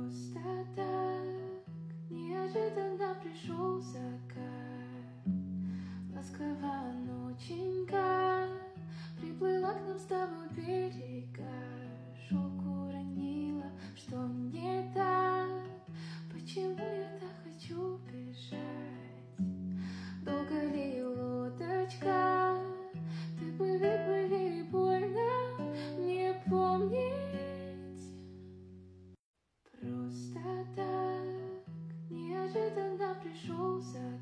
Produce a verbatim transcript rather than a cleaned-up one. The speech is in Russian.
Просто так неожиданно пришел закат. Ласково ноченька приплыла к нам с тобой берега. Шелк уронила, что не так? Почему я так хочу бежать? Долго ли лодочка? Ты плыви, плыви, больно мне помнить. Просто так неожиданно пришел закат.